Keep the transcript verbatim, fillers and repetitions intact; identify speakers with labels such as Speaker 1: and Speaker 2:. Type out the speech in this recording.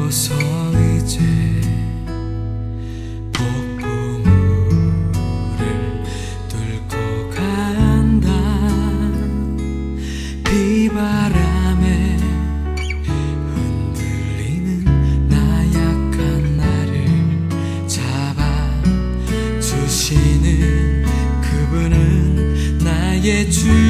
Speaker 1: 비로소 이제 폭풍우를 뚫고 간다. 비바람에 흔들리는 나약한 나를 잡아주시는 그분은 나의 주